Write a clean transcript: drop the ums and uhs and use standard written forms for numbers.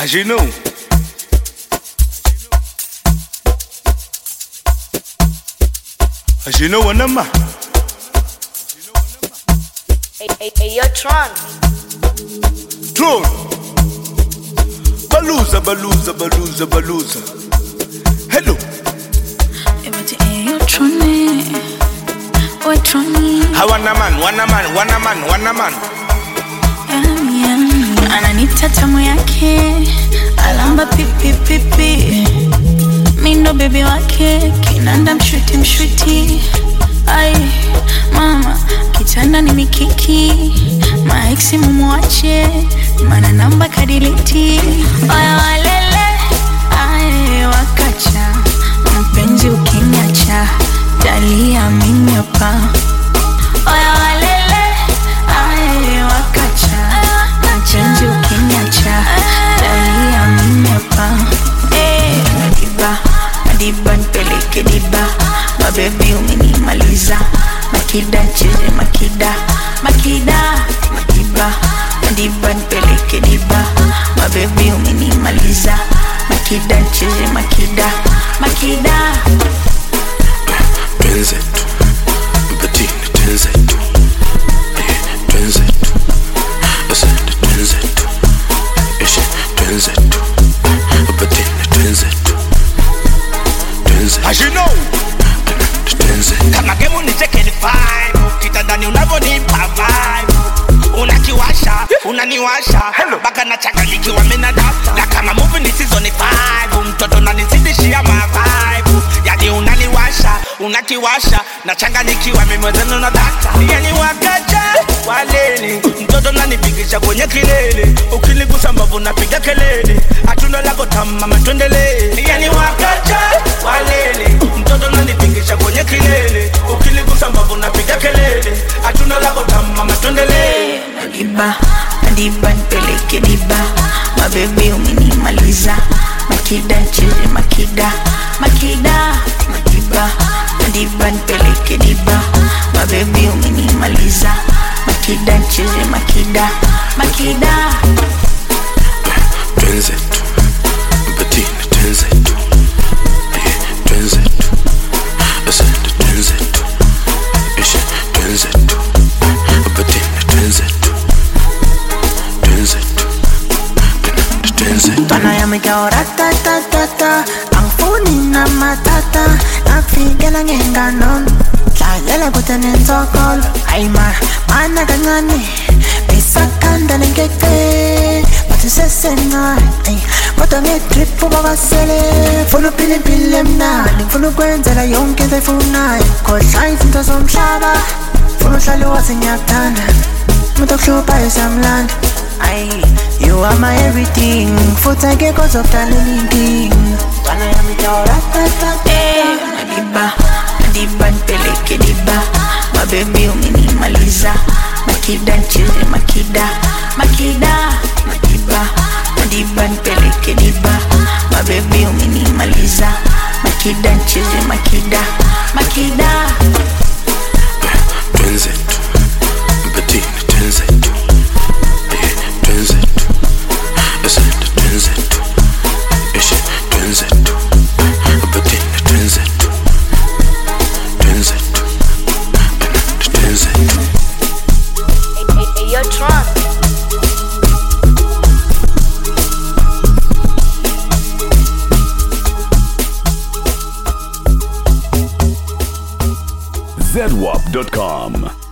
As you know. As you know, what I'm Hey, yo, Tron. Tron. Baluza. Hello. Hey, yo, Tron. Oh, Tron. One man. Ananita tamu yake alamba pipi mindo baby wake kinanda mshuti ai mama kitanda ni mikiki maeksi mumwache mana namba kadiliti oya walele ai wakacha mpenzi ukinyacha dalia minyapa oya walele ai wakacha mpenzi ukinyacha dalia minyapa Madiba nipeleke diba mabebi umenimaliza makida cheze makida Madiba nipeleke diba mabebi umenimaliza makida cheze makida Twenzetu Bettina twenzetu Twenzetu Asante twenzetu Eshe twenzetu Bettina twenzetu As you know. Kama gemu ni cheke ni vibe. Kitandani unavonipa vibe. Unakiwasha, unaniwasha. Baka na changanyikiwa mimi na data. Na kama movie ni season 5. Mtoto nanizidishia ma vibe. Yani unaniwasha, unakiwasha. Na changanyikiwa mimi mwenzenu na data. Yani wakaja waleni. Mtoto nanipigisha kwenye kilele. Ukinigusa mbavu napiga kelele. Atunda lako tamu mama tuendelee. Yani wakaja waleni. Mtoto nanipigisha kwenye kilele. Ukinigusa mbavu napiga kelele. Atunda lako tamu mama tuendelee. Madiba nipeleke diba mabebi umenimaliza makida cheze makida Madiba nipeleke diba mabebi umenimaliza makida cheze makida Twenzetu Bettina twenzetu Twenzetu Asante twenzetu Eshe twenzetu Bettina twenzetu Tana ya mika ratata ang phone na matata nagfigela ngenganon dlalela kutenenzokolo ayima mana kancane besakanda lengeke bathi sesencane kodwa ngetrip ubakasele funa uphile mnandi ngifuna ukwenzela yonke into efunayo kodwa izinto zomhlaba funa uhlale wazi ngiyakuthanda umuntu okuhluphayo samlanda ay you are my everything futhi akekho ozokudala anything Tana ya mijora Madiba nipeleke diba mabebi umenimaliza makida cheze makida Madiba nipeleke diba mabebi umenimaliza makida cheze makida Twenzetu Bettina twenzetu Twenzetu Asante twenzetu Eshe twenzetu Bettina twenzetu Hey, yo, Tron. ZWAP.com